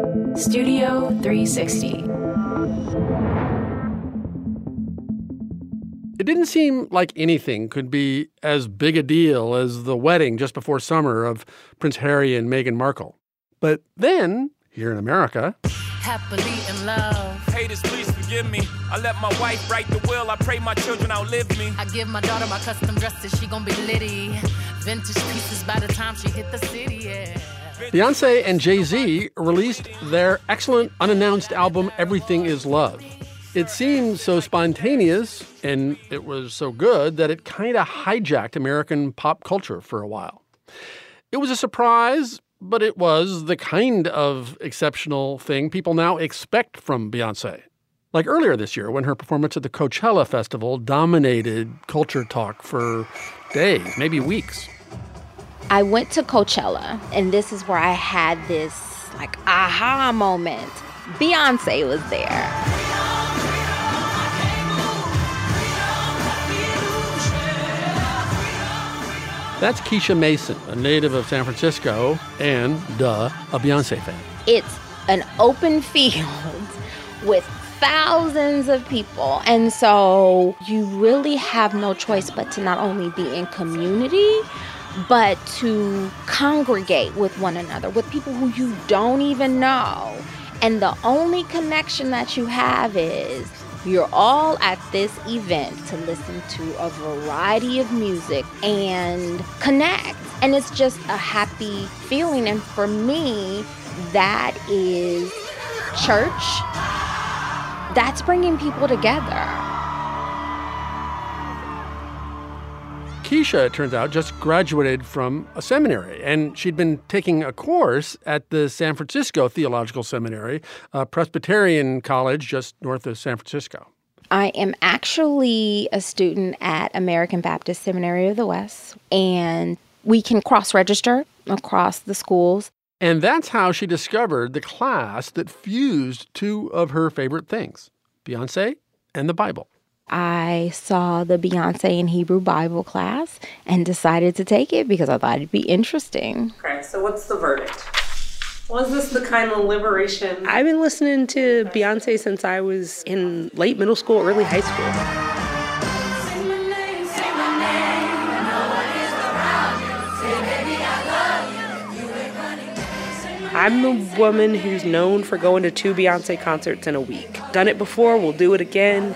Studio 360. It didn't seem like anything could be as big a deal as the wedding just before summer of Prince Harry and Meghan Markle. But then, here in America... Happily in love. Haters, please forgive me. I let my wife write the will. I pray my children outlive me. I give my daughter my custom dresses. She gonna be litty. Vintage pieces by the time she hit the city, yeah. Beyoncé and Jay-Z released their excellent unannounced album, Everything Is Love. It seemed so spontaneous, and it was so good that it kind of hijacked American pop culture for a while. It was a surprise, but it was the kind of exceptional thing people now expect from Beyoncé. Like earlier this year, when her performance at the Coachella Festival dominated culture talk for days, maybe weeks. I went to Coachella, and this is where I had this, aha moment. Beyoncé was there. That's Keisha Mason, a native of San Francisco and, a Beyoncé fan. It's an open field with thousands of people. And so you really have no choice but to not only be in community, but to congregate with one another, with people who you don't even know. And the only connection that you have is you're all at this event to listen to a variety of music and connect. And it's just a happy feeling. And for me, that is church. That's bringing people together. Keisha, it turns out, just graduated from a seminary, and she'd been taking a course at the San Francisco Theological Seminary, a Presbyterian college just north of San Francisco. I am actually a student at American Baptist Seminary of the West, and we can cross-register across the schools. And that's how she discovered the class that fused two of her favorite things, Beyoncé and the Bible. I saw the Beyoncé and Hebrew Bible class and decided to take it because I thought it'd be interesting. Okay, so what's the verdict? Was this the kind of liberation? I've been listening to Beyoncé since I was in late middle school, early high school. I'm a woman who's known for going to 2 Beyoncé concerts in a week. Done it before, we'll do it again.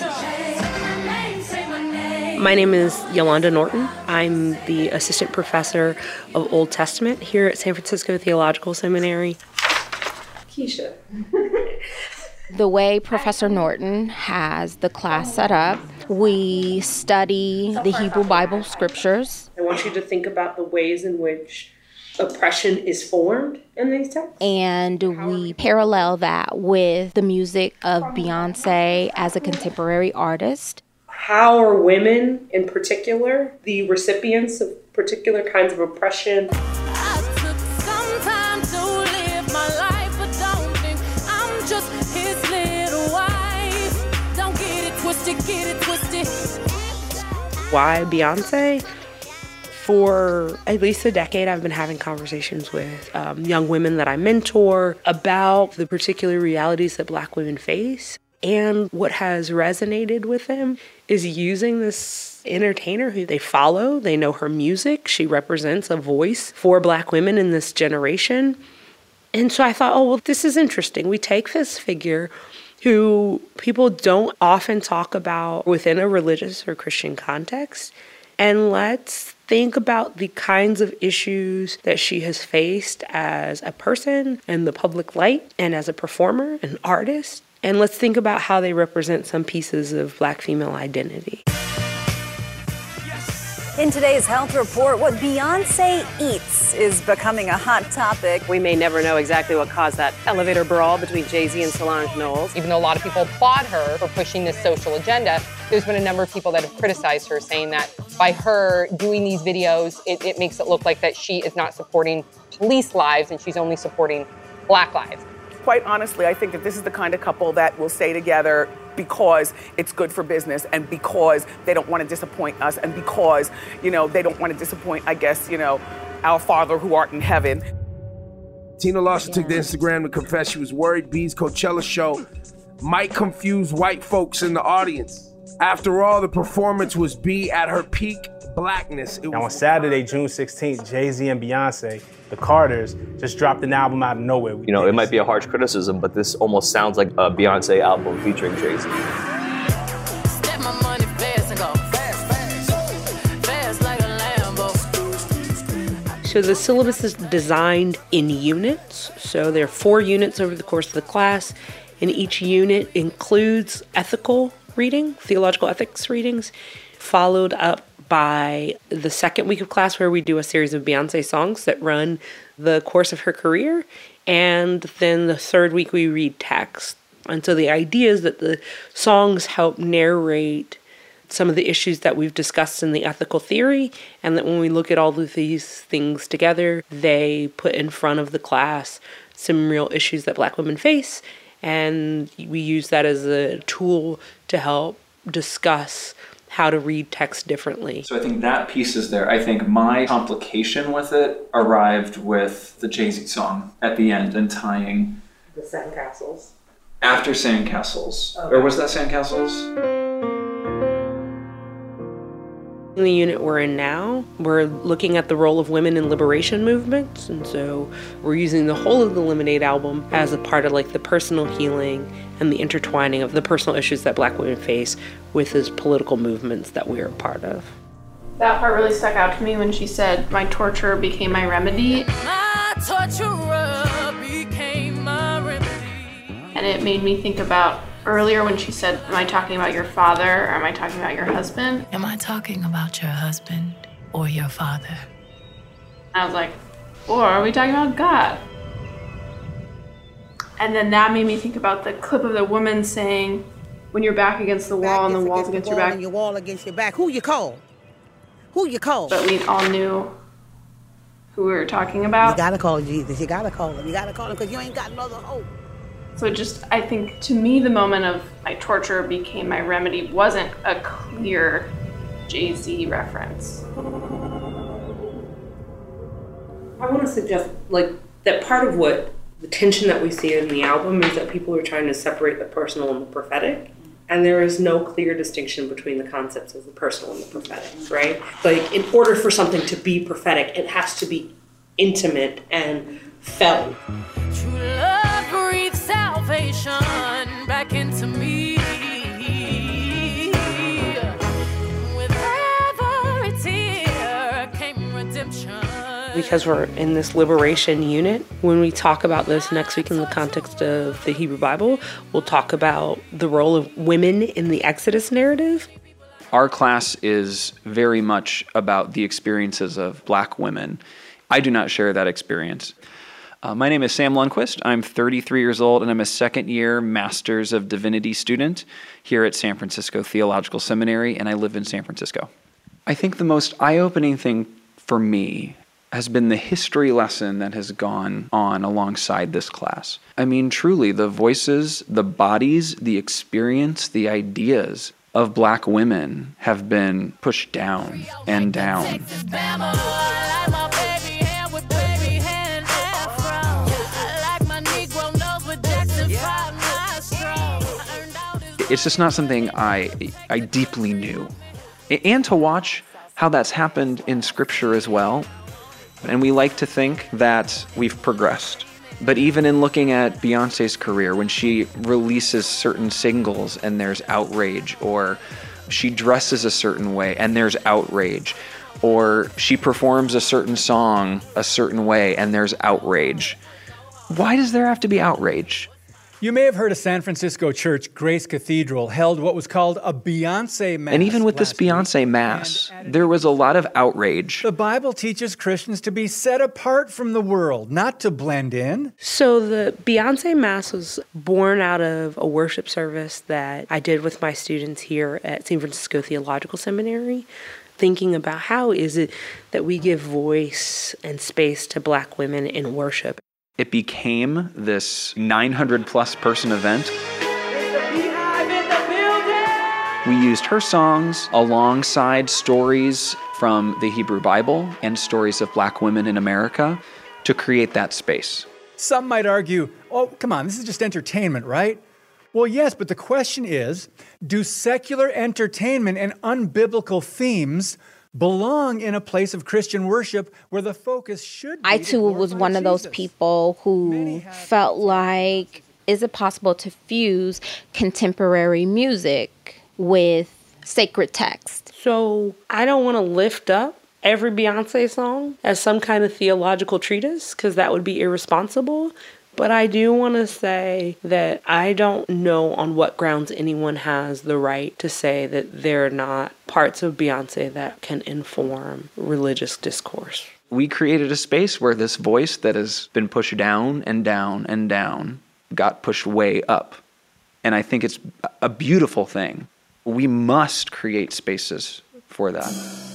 My name is Yolanda Norton. I'm the assistant professor of Old Testament here at San Francisco Theological Seminary. Keisha. The way Professor Norton has the class set up, we study the Hebrew Bible scriptures. I want you to think about the ways in which oppression is formed in these texts. And we parallel that with the music of Beyoncé as a contemporary artist. How are women, in particular, the recipients of particular kinds of oppression? I took some time to live my life, but don't think I'm just his little wife. Don't get it twisted, get it twisted. Why Beyoncé? For at least a decade, I've been having conversations with young women that I mentor about the particular realities that Black women face. And what has resonated with them is using this entertainer who they follow. They know her music. She represents a voice for Black women in this generation. And so I thought, oh, well, this is interesting. We take this figure who people don't often talk about within a religious or Christian context, and let's think about the kinds of issues that she has faced as a person in the public light and as a performer, an artist. And let's think about how they represent some pieces of Black female identity. In today's health report, what Beyoncé eats is becoming a hot topic. We may never know exactly what caused that elevator brawl between Jay-Z and Solange Knowles. Even though a lot of people applaud her for pushing this social agenda, there's been a number of people that have criticized her, saying that by her doing these videos, it makes it look like that she is not supporting police lives and she's only supporting Black lives. Quite honestly, I think that this is the kind of couple that will stay together because it's good for business and because they don't want to disappoint us and because, they don't want to disappoint, I guess, our Father who art in heaven. Tina Lawson took to Instagram to confess she was worried B's Coachella show might confuse white folks in the audience. After all, the performance was B at her peak blackness. Now on Saturday, June 16th, Jay-Z and Beyonce, the Carters, just dropped an album out of nowhere. You know, it might be a harsh criticism, but this almost sounds like a Beyonce album featuring Jay-Z. Step my money fast and go fast like a Lambo. So the syllabus is designed in units. So there are 4 units over the course of the class, and each unit includes ethical reading, theological ethics readings, followed up by the second week of class where we do a series of Beyonce songs that run the course of her career. And then the third week we read text. And so the idea is that the songs help narrate some of the issues that we've discussed in the ethical theory, and that when we look at all of these things together, they put in front of the class some real issues that Black women face. And we use that as a tool to help discuss how to read text differently. So I think that piece is there. I think my complication with it arrived with the Jay-Z song at the end and tying The Sandcastles. After Sandcastles. Okay. Or was that Sandcastles? In the unit we're in now, we're looking at the role of women in liberation movements, and so we're using the whole of the Lemonade album as a part of like the personal healing and the intertwining of the personal issues that Black women face with those political movements that we're a part of. That part really stuck out to me when she said, "My torture became my remedy." My torturer became my remedy. And it made me think about earlier when she said, "Am I talking about your father or am I talking about your husband?" Am I talking about your husband or your father? I was like, or are we talking about God? And then that made me think about the clip of the woman saying, when you're back against the wall and the wall's against your back. And your wall against your back. Who you call? Who you call? But we all knew who we were talking about. You gotta call Jesus. You gotta call him. You gotta call him because you ain't got no other hope. So just, I think, to me, the moment of my torture became my remedy wasn't a clear Jay-Z reference. I want to suggest, that part of what the tension that we see in the album is that people are trying to separate the personal and the prophetic. And there is no clear distinction between the concepts of the personal and the prophetic, right? Like, in order for something to be prophetic, it has to be intimate and felt. True love breathes salvation back into me. With every tear came redemption. Because we're in this liberation unit, when we talk about this next week in the context of the Hebrew Bible, we'll talk about the role of women in the Exodus narrative. Our class is very much about the experiences of Black women. I do not share that experience. My name is Sam Lundquist. I'm 33 years old, and I'm a second-year Master's of Divinity student here at San Francisco Theological Seminary, and I live in San Francisco. I think the most eye-opening thing for me has been the history lesson that has gone on alongside this class. I mean, truly, the voices, the bodies, the experience, the ideas of Black women have been pushed down and down. It's just not something I deeply knew. And to watch how that's happened in Scripture as well. And we like to think that we've progressed. But even in looking at Beyonce's career, when she releases certain singles and there's outrage, or she dresses a certain way and there's outrage, or she performs a certain song a certain way and there's outrage, why does there have to be outrage? You may have heard a San Francisco church, Grace Cathedral, held what was called a Beyonce Mass. And even with this Beyonce Mass, there was a lot of outrage. The Bible teaches Christians to be set apart from the world, not to blend in. So the Beyonce Mass was born out of a worship service that I did with my students here at San Francisco Theological Seminary, thinking about how is it that we give voice and space to Black women in worship. It became this 900-plus person event. We used her songs alongside stories from the Hebrew Bible and stories of Black women in America to create that space. Some might argue, oh, come on, this is just entertainment, right? Well, yes, but the question is, do secular entertainment and unbiblical themes belong in a place of Christian worship where the focus should be? I too was one of those people who felt like, is it possible to fuse contemporary music with sacred text? So I don't want to lift up every Beyonce song as some kind of theological treatise, because that would be irresponsible. But I do want to say that I don't know on what grounds anyone has the right to say that there are not parts of Beyonce that can inform religious discourse. We created a space where this voice that has been pushed down and down and down got pushed way up. And I think it's a beautiful thing. We must create spaces for that.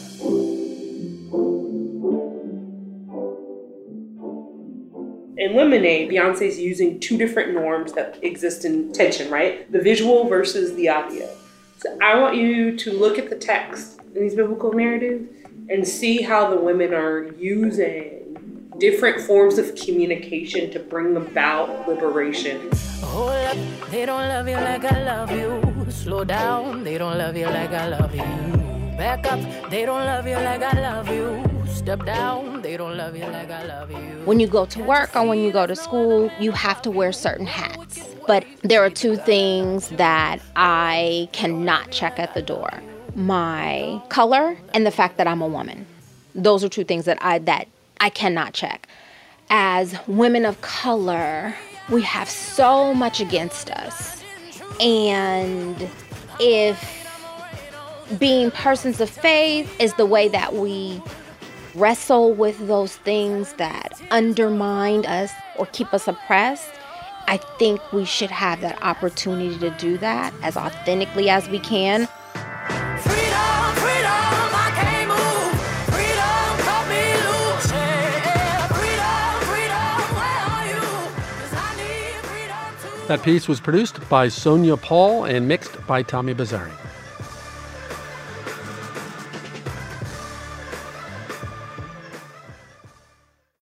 In Lemonade, Beyonce's using two different norms that exist in tension, right? The visual versus the audio. So I want you to look at the text in these biblical narratives and see how the women are using different forms of communication to bring about liberation. Hold up, they don't love you like I love you. Slow down, they don't love you like I love you. Back up, they don't love you like I love you. Step down, they don't love you like I love you. When you go to work or when you go to school, you have to wear certain hats. But there are two things that I cannot check at the door: my color and the fact that I'm a woman. Those are two things that I cannot check. As women of color, we have so much against us. And if being persons of faith is the way that we wrestle with those things that undermine us or keep us oppressed, I think we should have that opportunity to do that as authentically as we can. That piece was produced by Sonia Paul and mixed by Tommy Bazzari.